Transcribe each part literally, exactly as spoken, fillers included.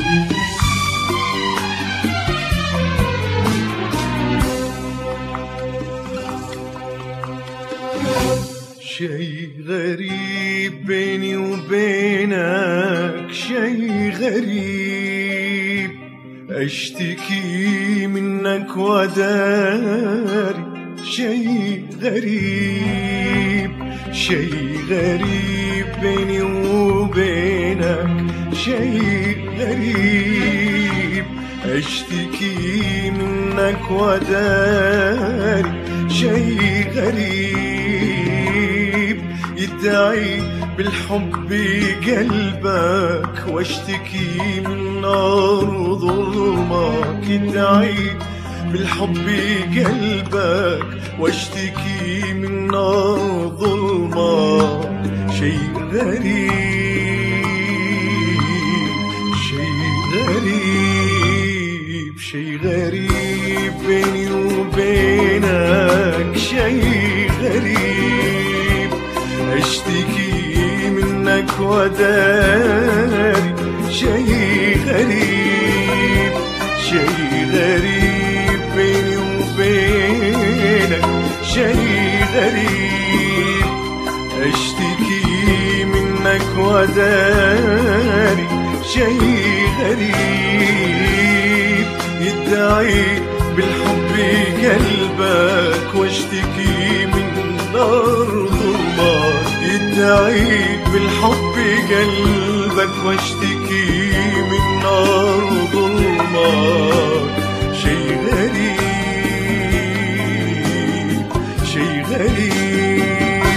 شي غريب بيني وبينك، شي غريب اشتكي منك وداري، شي غريب شي غريب بيني وبينك، شي غريب اشتكي منك وداري، شي غريب يدعي بالحب قلبك واشتكي من نار ظلمك، يدعي بالحب قلبك واشتكي من نار ظلمك، شي غريب شي غريب شي غريب بيني وبينك، شي غريب اشتكي منك وداري، شي غريب شي غريب بيني وبينك، شي غريب اشتكي منك وداري، شي غريب يدعي بالحب قلبك واشتكي من نار ظلمك، يدعي بالحب قلبك واشتكي من نار ظلمك، شي غريب شي غريب.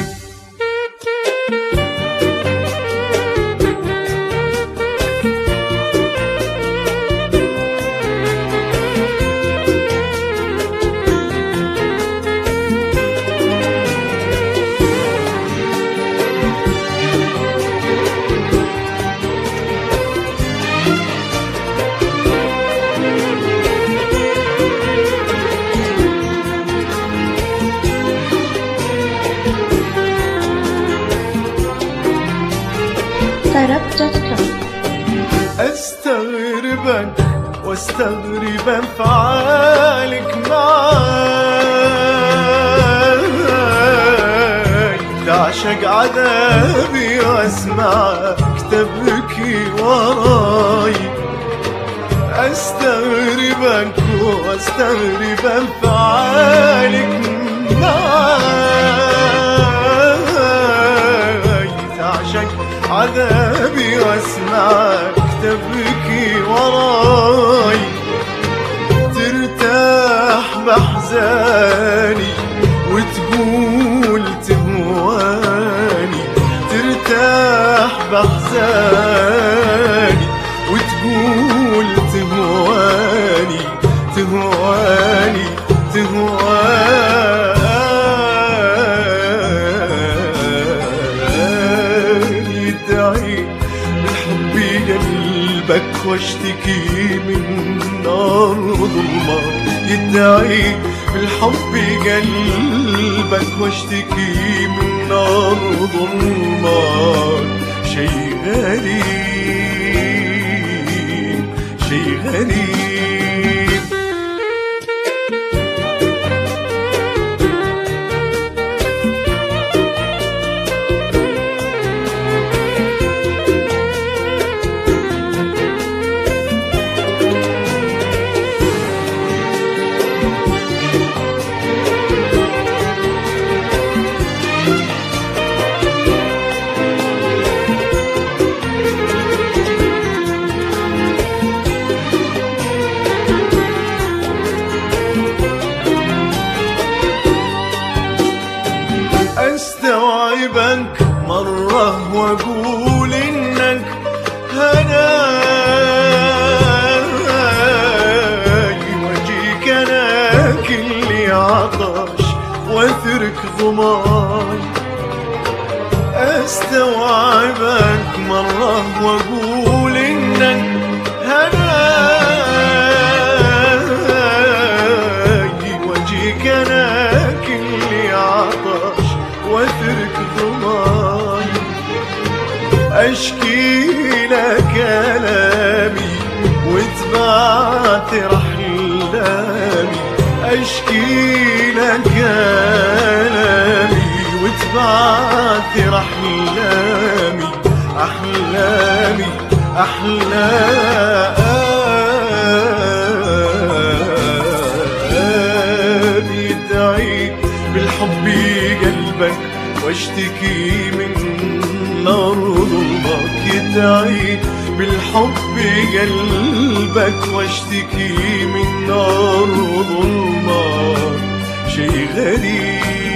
استغربك واستغرب افعالك معاي، تعشق عذابي واسمعك تبكي وراي، استغربك واستغرب افعالك معاي، تعشق عذابي واسمعك تبكي وراي، ترتاح بأحزاني وتقول تهواني، ترتاح بأحزاني وتقول تهواني، تهواني تهواني، يدعي بالحب قلبك واشتكي من نار ظلمك، يدعي بالحب قلبك واشتكي من نار ظلمك، شي غريب شي غريب. استوعبك مرة واقول انك هناي، واجيك انا كلي عطش واثرك ظماي، استوعبك مرة واقول انك هناي، واجيك انا كلي عطش واثرك ظماي، اشكي لك الامي بعثر أحلامي أشكي لك ألامي، وتبعثر أحلامي أحلامي أحلامي. دعيت بالحب قلبك واشتكي من نار ظلمك، دعيت بالحب قلبك واشتكي من نار ظلمك. شي غريب